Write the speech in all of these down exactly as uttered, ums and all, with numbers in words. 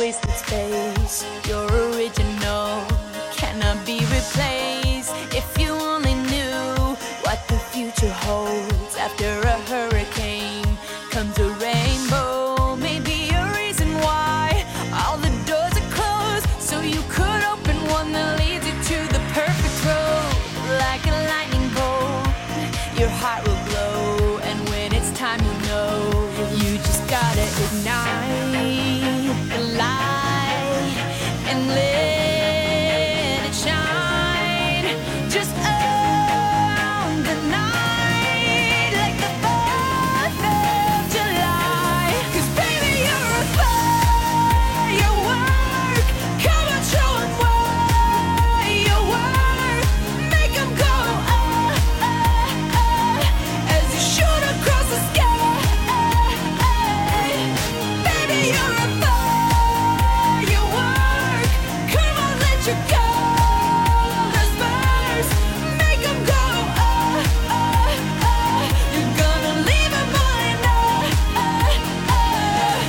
wasted space. You're original, cannot be replaced. If you only knew what the future holds. After a hurricane comes a rainbow. Maybe a reason why all the doors are closed, so you could open one that leads you to the perfect road. Like a lightning bolt, your heart will glow, and when it's time you know, you just gotta ignite the light and let it shine. Just own the night like the fourth of July. 'Cause baby, you're a firework. Come on, show 'em what you work. Make 'em go ah, ah, ah, as you shoot across the sky. Baby, you're a firework. Come on, let your colors burst. Make 'em go ah, ah, ah. You're gonna leave 'em behind ah, ah, ah.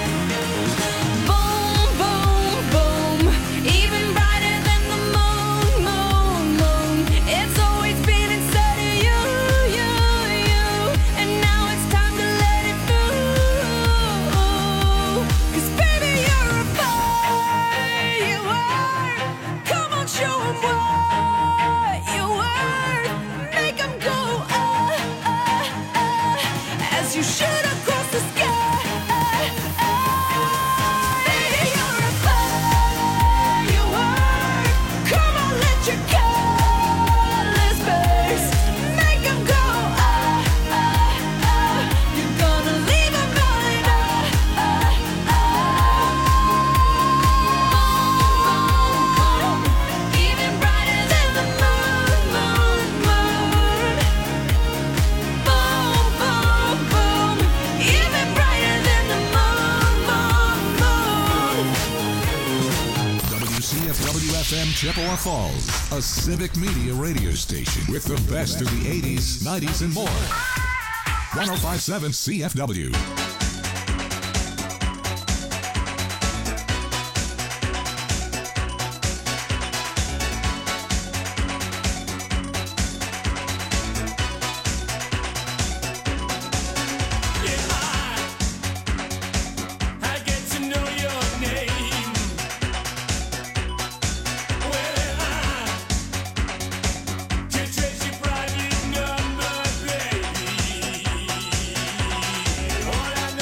Boom, boom, boom. Even brighter than the moon, moon, moon. It's always been inside of you, you, you. And now it's time to let it through. 'Cause baby, you're a firework. Come on, show 'em what you worth. Make 'em go ah, ah, ah, as you shoot across the sky. Baby, you're a firework. Come on, let your colors burst. Make 'em go ah, ah, ah. You're gonna leave 'em behind ah, ah, ah. Boom, boom, boom. Even brighter than the moon, moon, moon. Boom, boom, boom. Even brighter than the moon, moon, moon. W C F W F M Chippewa Falls, a civic media radio station with the best of the eighties, nineties, and more. one oh five point seven C F W. I get to know your name. Well, I can trace your private number, baby. All I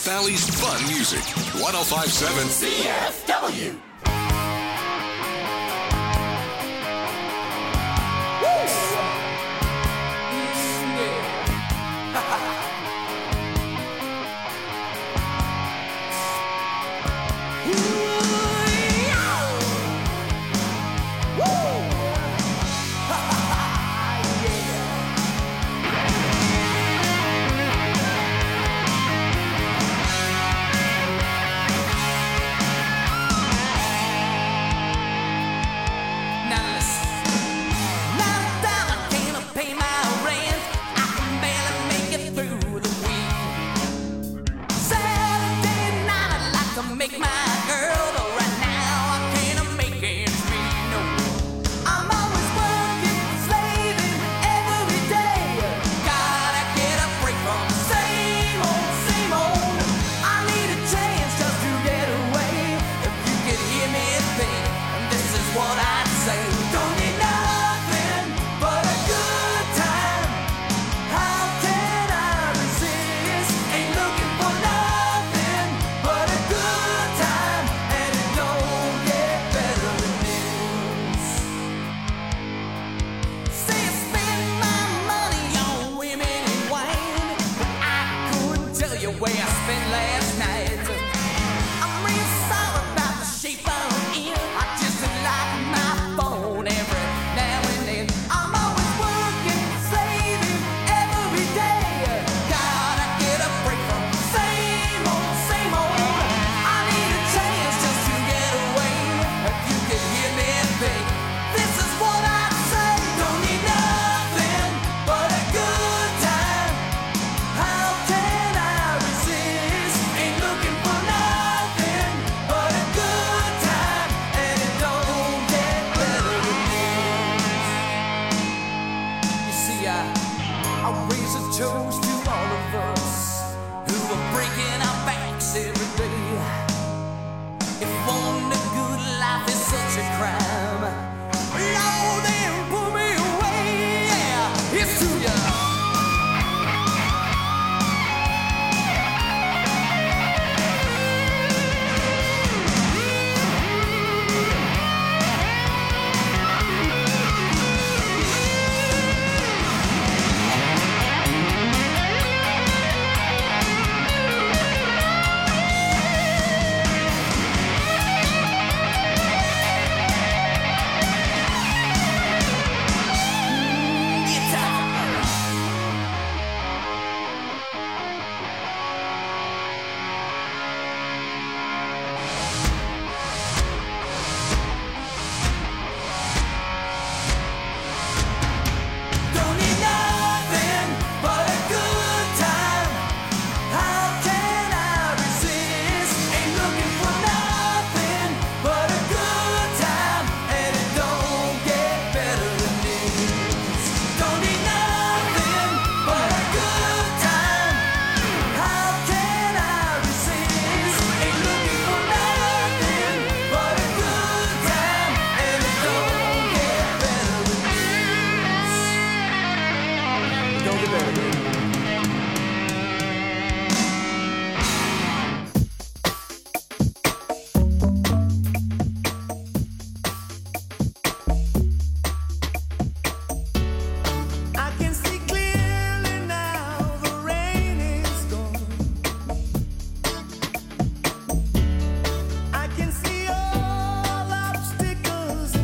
Valley's fun music. one oh five point seven C F W.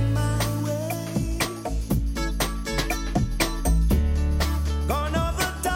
Gone over the top.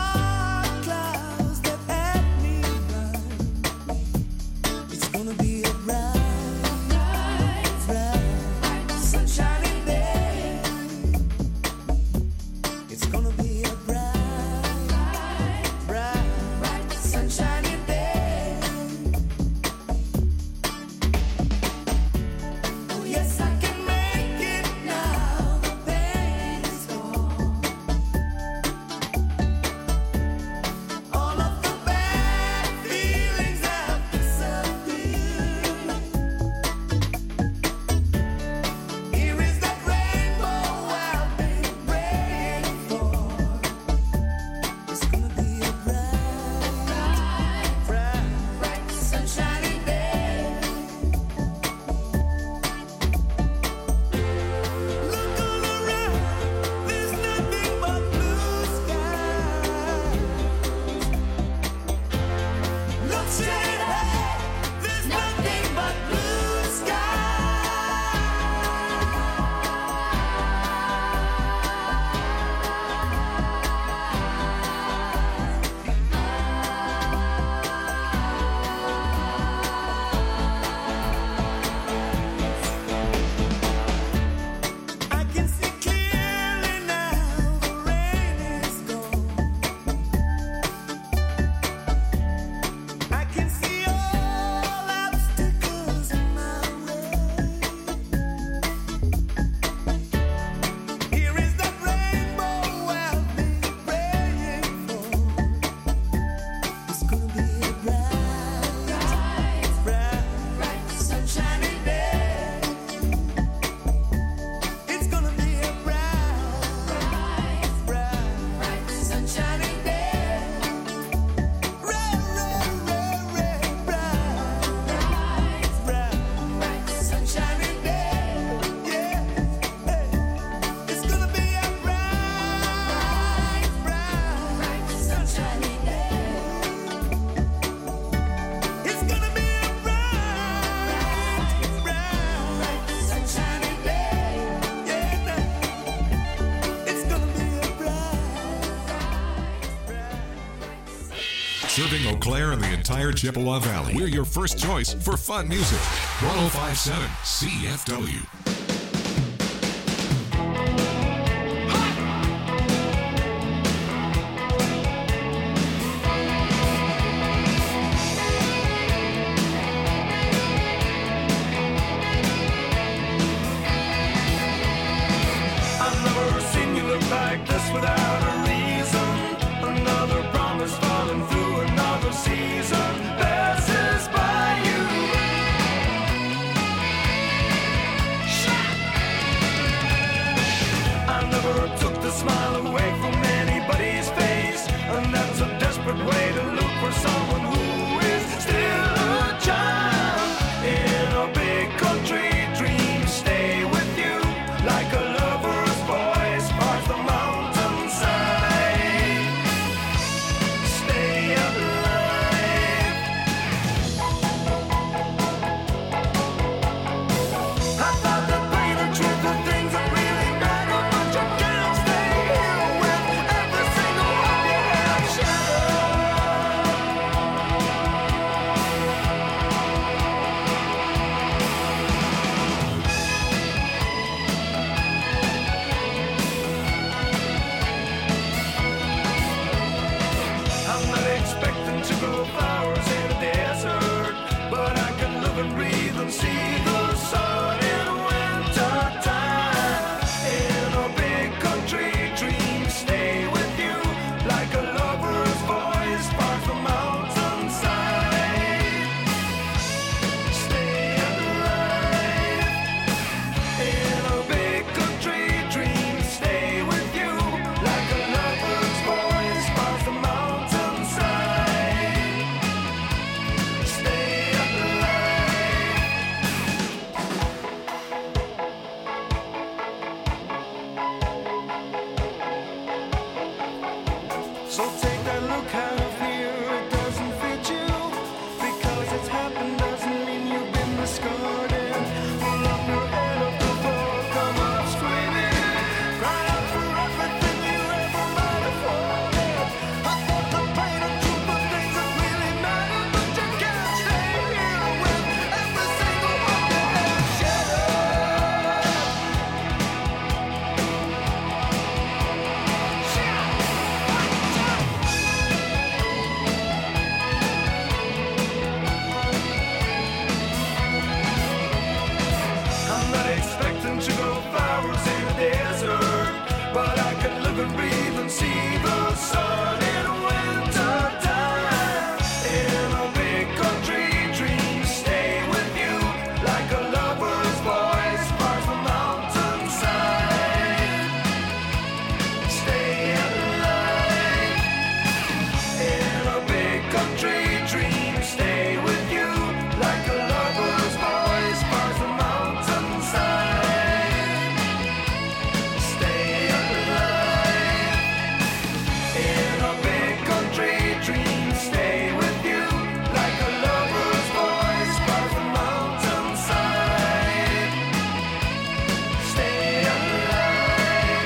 Serving Eau Claire and the entire Chippewa Valley. We're your first choice for fun music. one oh five point seven C F W. I've never seen you look like this without a reason. Another promise falling through another season passes by you. I never took the smile away from anybody's face, and that's a desperate way to look for someone who is still a child in a big country dream. Stay with you like a lover's voice parts the mountainside. Stay alive. I thought that pain and truth are things that really matter, but you can't stay here with every single one you have shattered. I'm not expecting to grow flowers in a desert, but I can live and breathe and see the sun in winter time. In a big country dream, stay with you like a lover's voice parts the mountainside. Stay alive. In a big country dream, stay with you like a lover's voice parts the mountainside. Stay alive. So take that look out of here, it doesn't fit you. Because it's happened doesn't mean you've been discarded. Pull up your head off the floor, come up screaming. Cry out for everything you ever might have wanted. I thought the pain and truth were things that really matter, but you can't stay here with every single one you have shattered. I'm not expecting to grow flowers in a desert, but I can live and breathe and see the sun in winter time. In a big country dream, stay with you like a lover's voice parts the mountainside. Stay alive. In a big country dream, stay with you like a lover's voice parts the mountainside. Stay alive. In a big country dream, stay with you like a lover's voice parts the mountainside. Stay alive.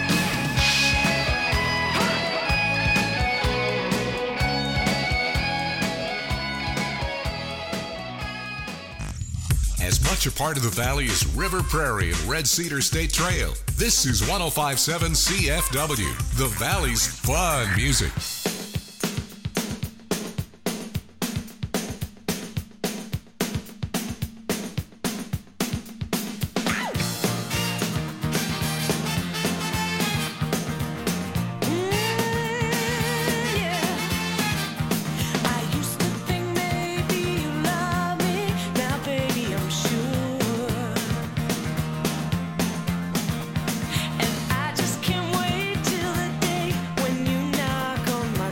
As much a part of the valley as River Prairie and Red Cedar State Trail. This is one oh five point seven C F W, the valley's fun music. I used to think maybe you love me. Now, baby, I'm sure. And I just can't wait till the day when you knock on my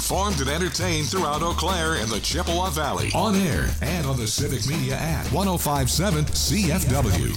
informed and entertained throughout Eau Claire and the Chippewa Valley. On air and on the Civic Media app. ten fifty-seven C F W.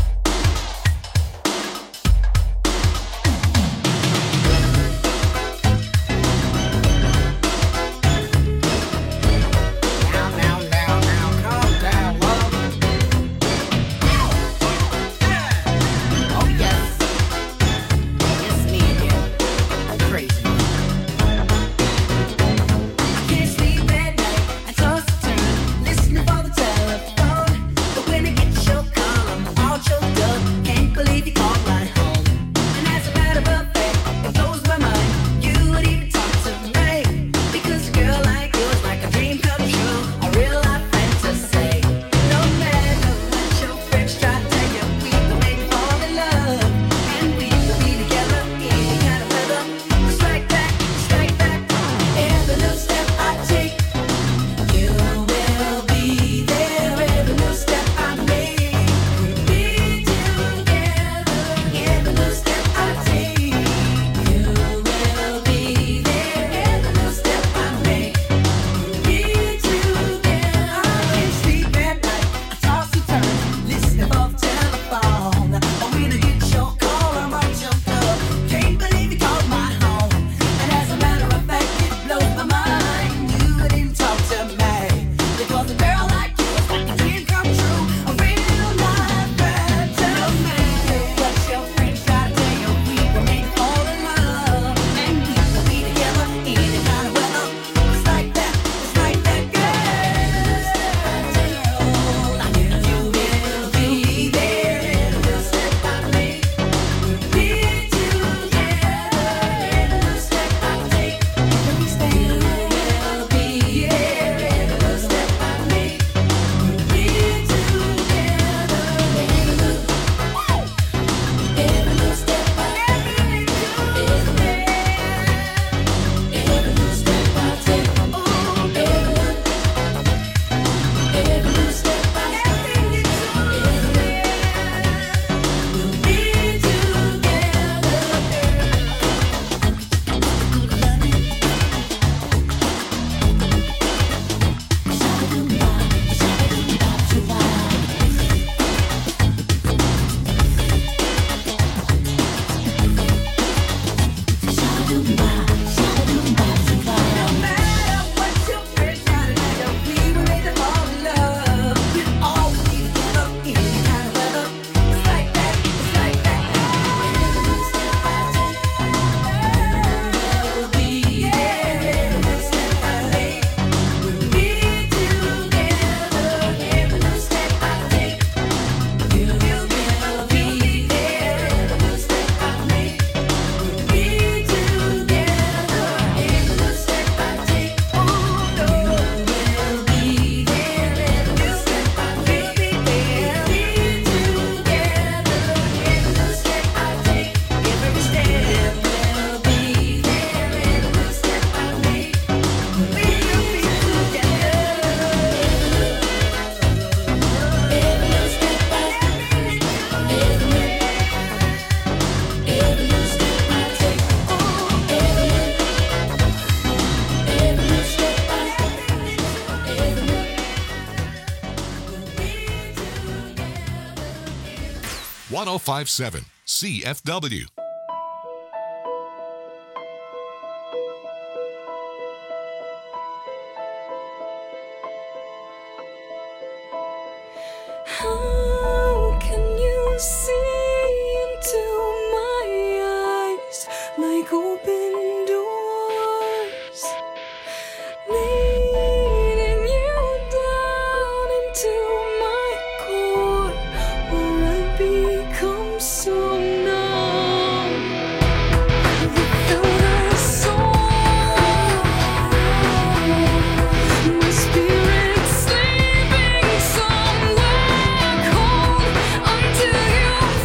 ten fifty-seven C F W. How can you see into my eyes like open doors, leading you down into my core, where I become so numb without a soul? My spirit's sleeping somewhere cold until you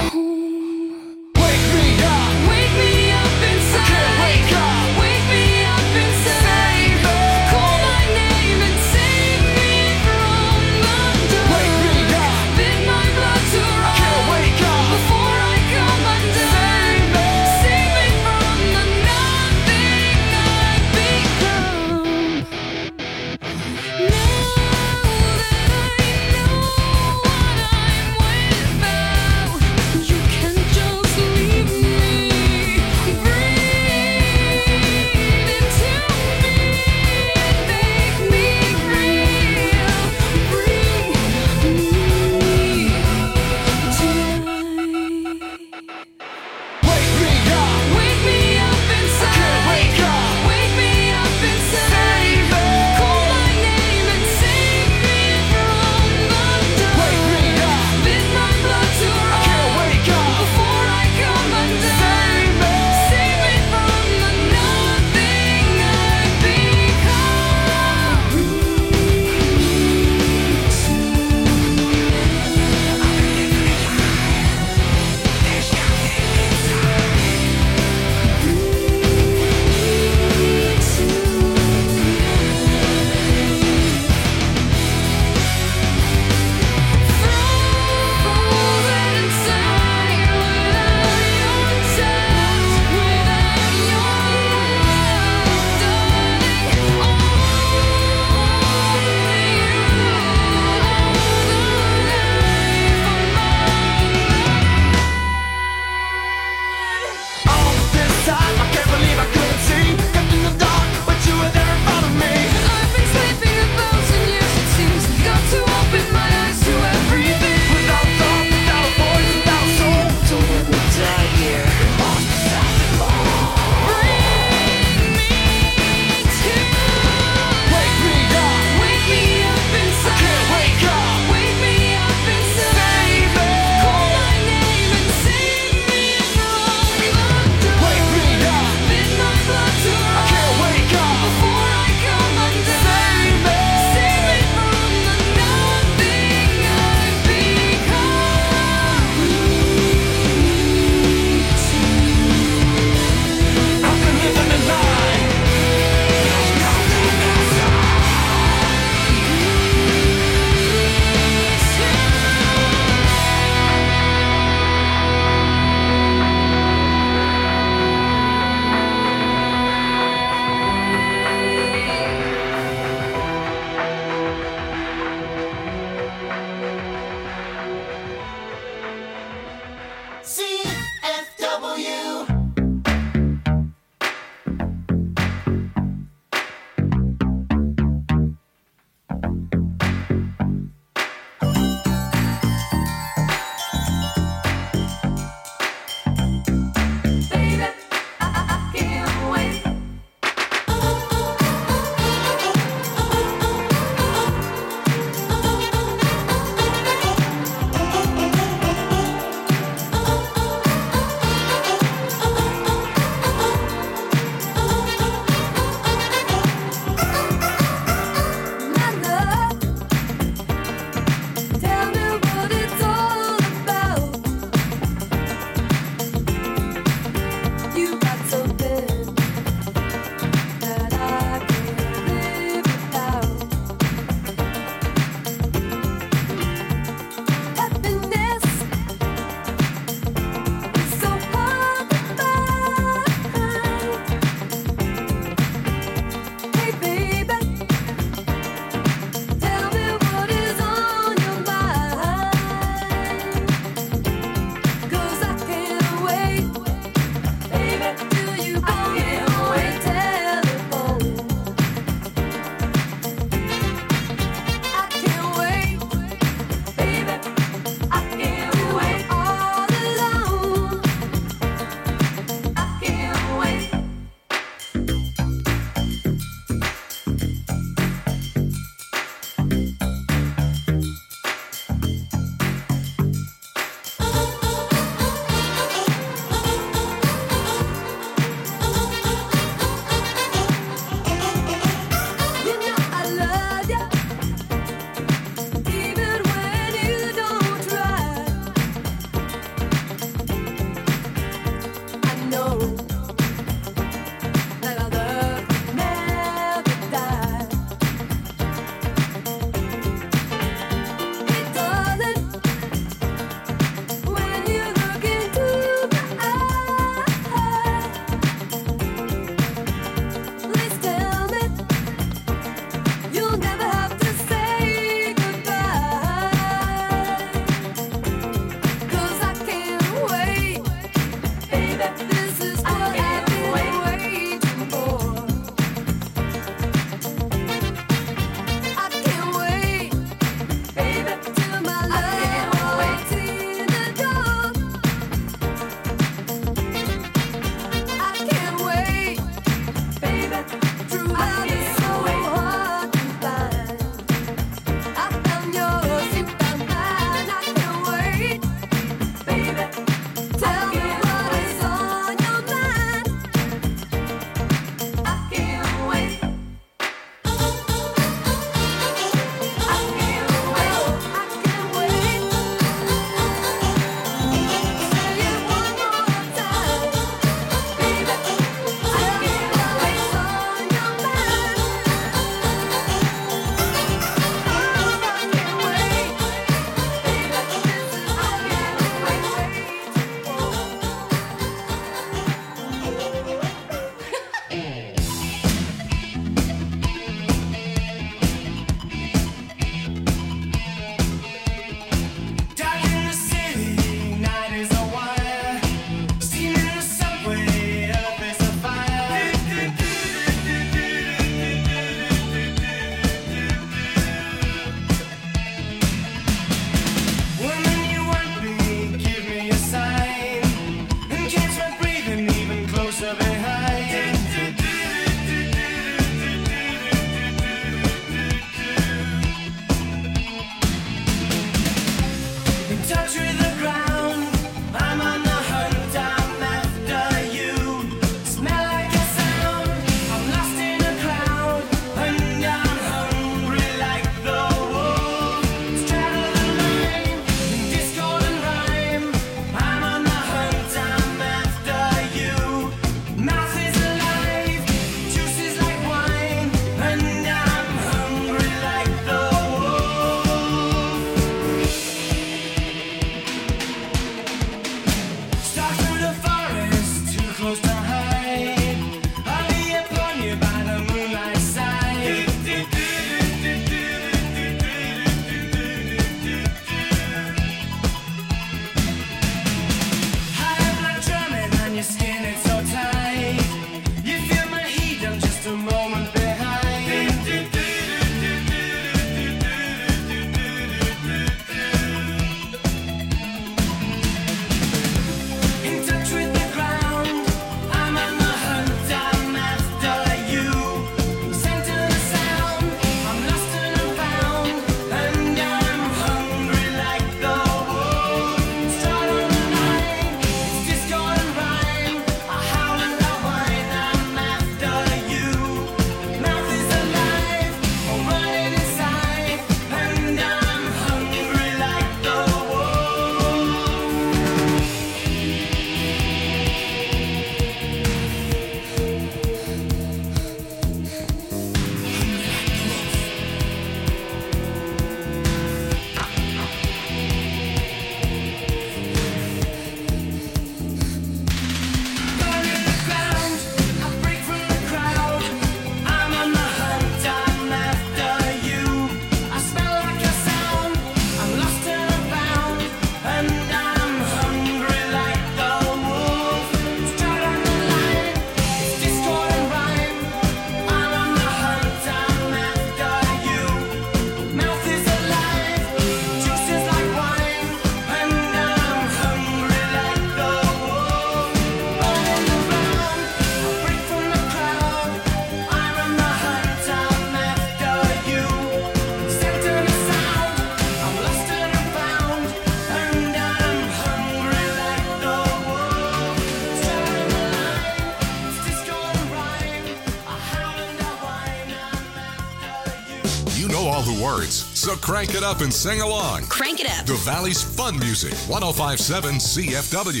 all the words, so crank it up and sing along. Crank it up. The Valley's fun music, one oh five point seven C F W.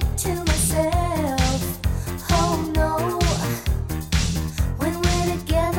When we're together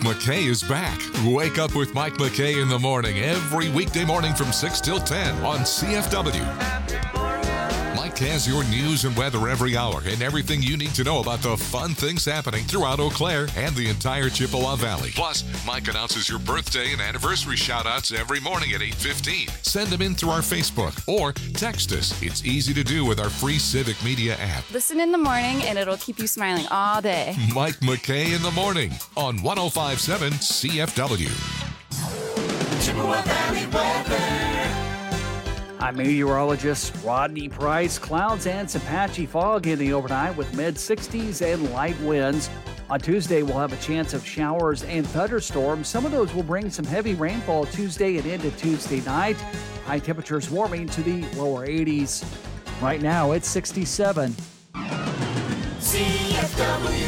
McKay is back. Wake up with Mike McKay in the morning every weekday morning from six till ten on C F W. Mike has your news and weather every hour and everything you need to know about the fun things happening throughout Eau Claire and the entire Chippewa Valley. Plus, Mike announces your birthday and anniversary shout-outs every morning at eight fifteen. Send them in through our Facebook or text us. It's easy to do with our free Civic Media app. Listen in the morning and it'll keep you smiling all day. Mike McKay in the morning on one oh five point seven C F W. Chippewa Valley weather. I'm meteorologist Rodney Price. Clouds and some patchy fog in the overnight with mid sixties and light winds. On Tuesday, we'll have a chance of showers and thunderstorms. Some of those will bring some heavy rainfall Tuesday and into Tuesday night. High temperatures warming to the lower eighties. Right now, it's sixty-seven. C F W.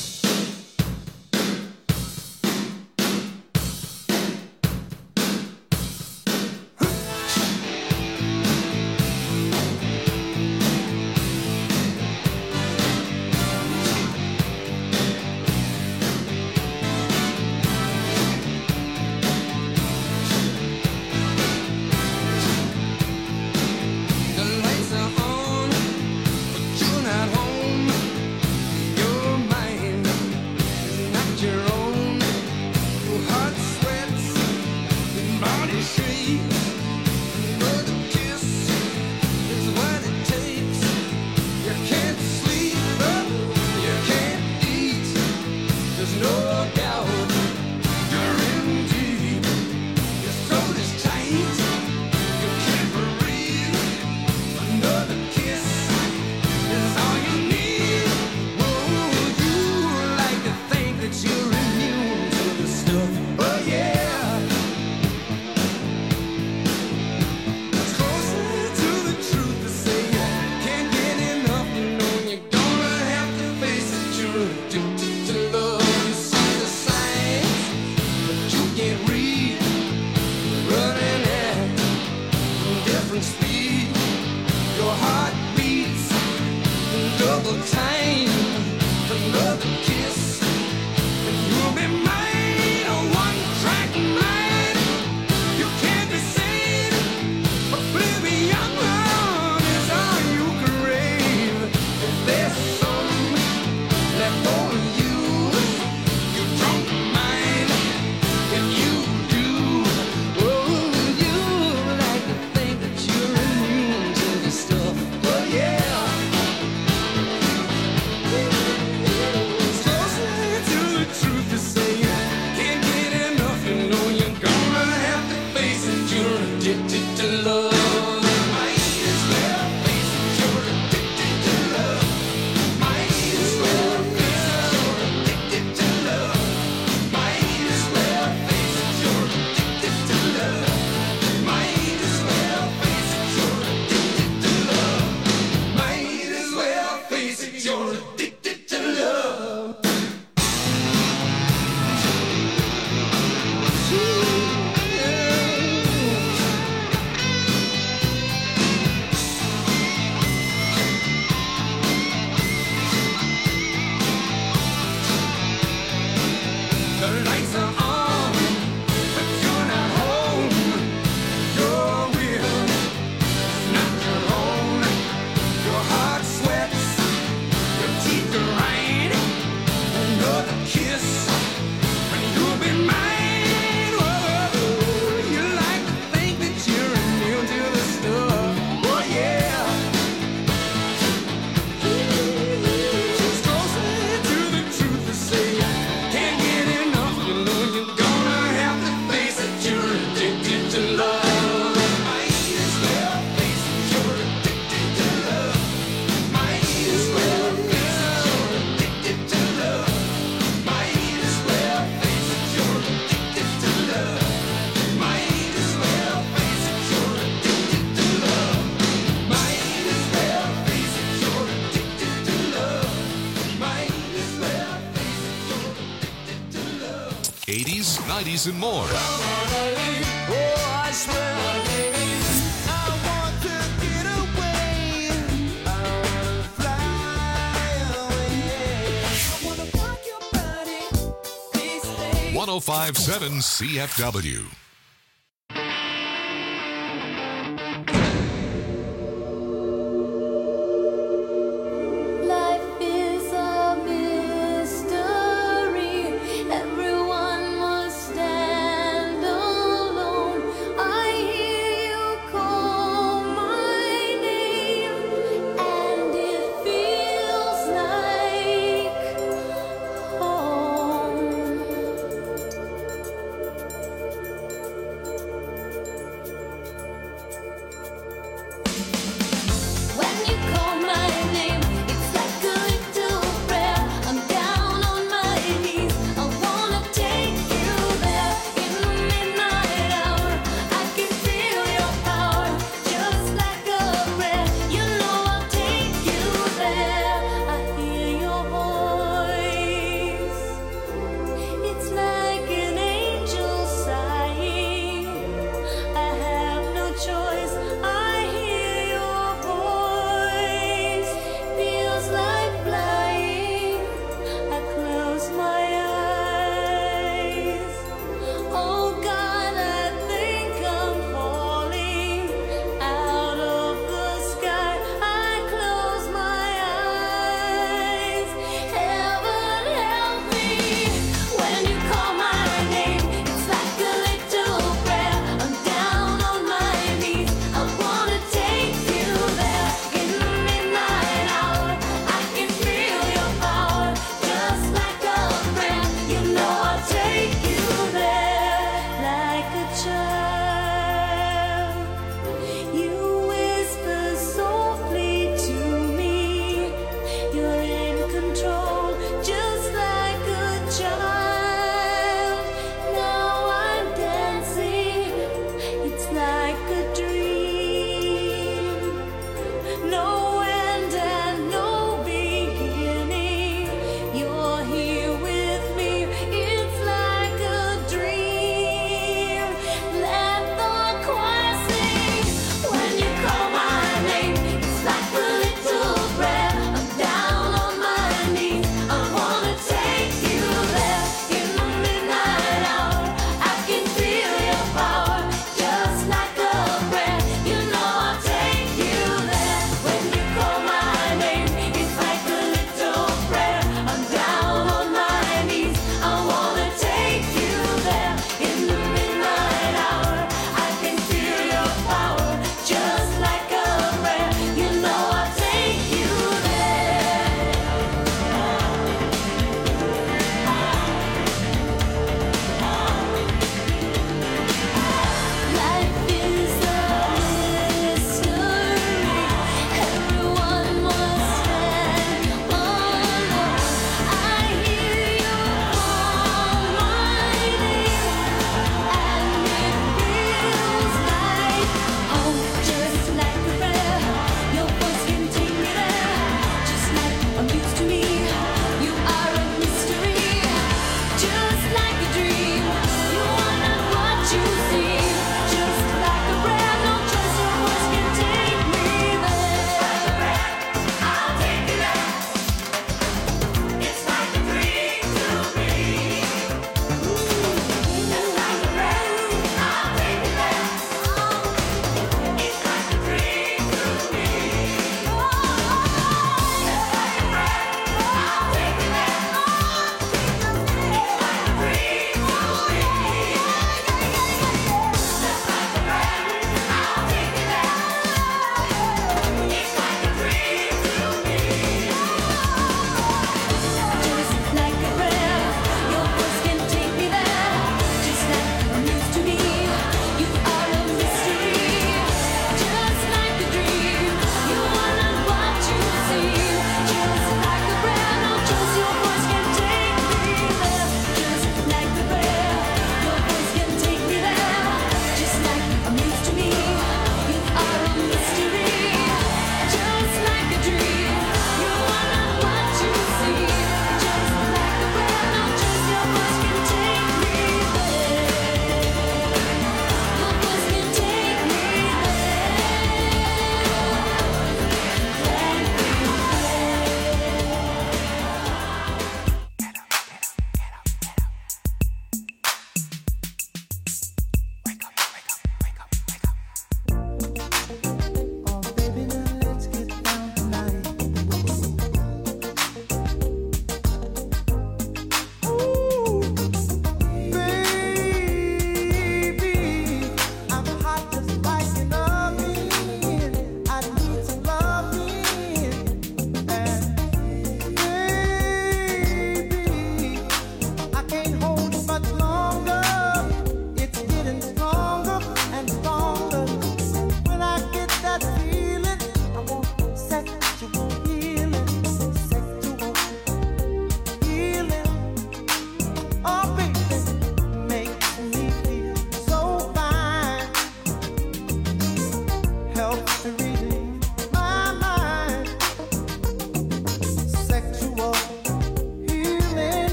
eighties, nineties, and more. one oh five point seven C F W. Life is a mystery. Everyone must stand alone. I hear you call my name, and it feels like home.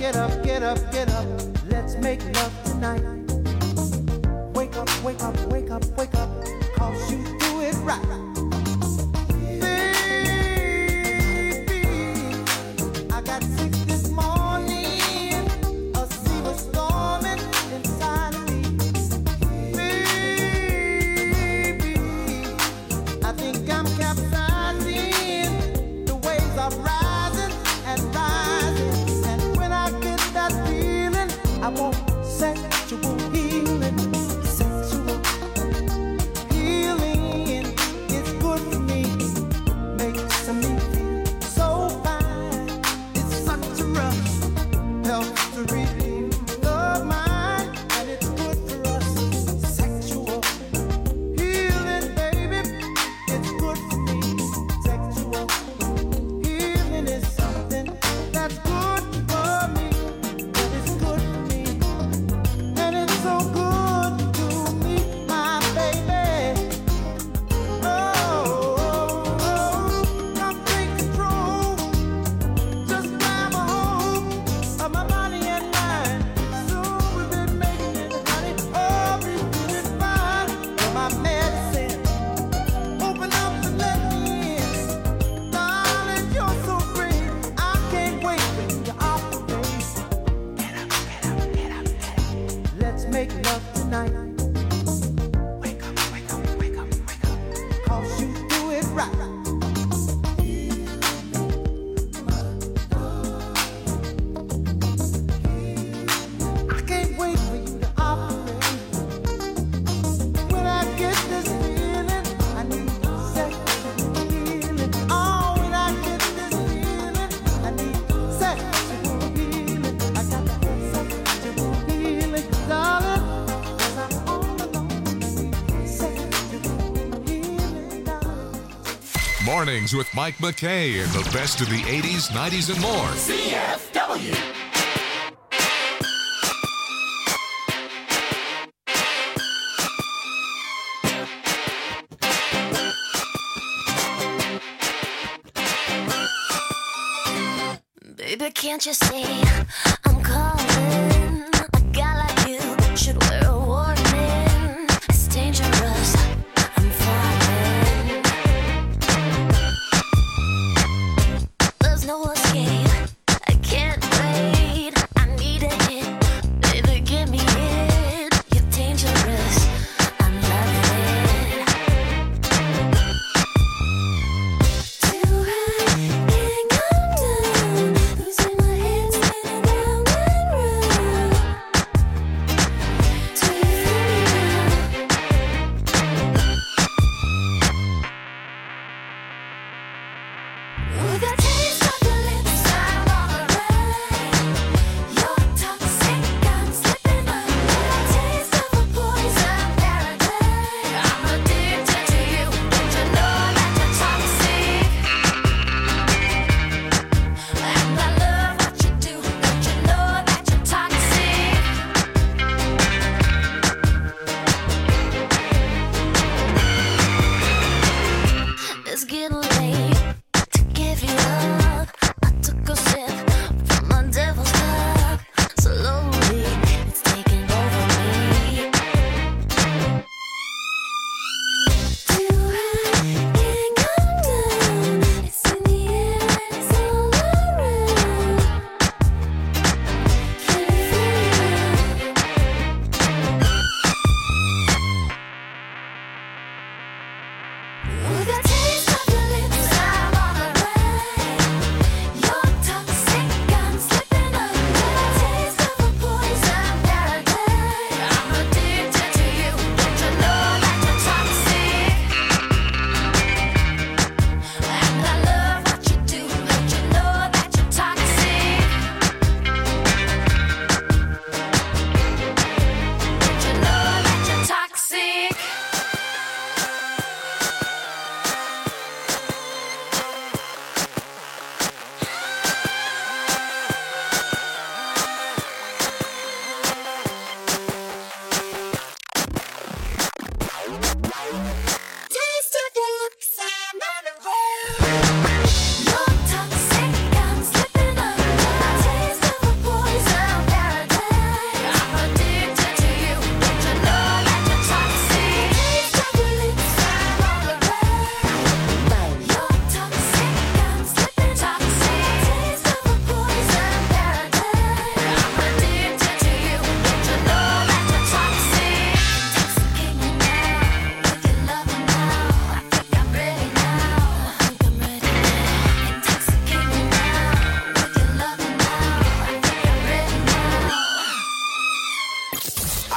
get up, get up, get up. Let's make love tonight. Wake up, wake up, wake up, wake up. Cause you do it right. Baby, I got sick this morning. A sea was storming inside of me. Baby, I think I'm capsizing. The waves are rising and rising. And when I get that feeling, I want sexual healing. Sexual healing is good for me. Makes me feel so fine. It's such a rush. Helps to relieve the mind. And it's good for us. Sexual healing, baby. It's good for me. Sexual healing is something that's good for me. That is good for me. And it's so good to me, my baby. Oh, come take control. Just grab a hold of my body and mind. So we've been making it, honey. Oh, we've been fine. You're my medicine. Open up and let me in. Darling, you're so great. I can't wait for you to operate. Get up, get up, get up, get up. Let's make love tonight. Wake up, wake up, wake up, wake up. Cause you do it right. I can't wait for you to operate. When I get this feeling, I need sexual healing. Oh, when I get this feeling, I need sexual healing. I got to get sexual healing, darling. 'Cause I'm all alone. Sexual healing, darling. Mornings with Mike McKay and the best of the eighties, nineties, and more. C F W. Baby, can't you see I'm calling? A guy like you should wear a warning. It's dangerous. I'm falling. There's no escape. I can't wait. I need a hit. Baby, give me it. You're dangerous. I'm loving it. Do I can't calm down? Losing my head spinning round.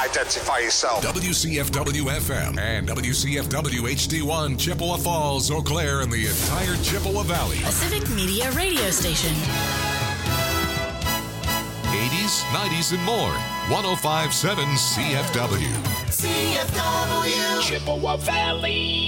identify yourself. W C F W F M and W C F W H D one, Chippewa Falls, Eau Claire, and the entire Chippewa Valley. A Civic Media radio station. eighties, nineties, and more. one oh five point seven C F W. C F W. Chippewa Valley.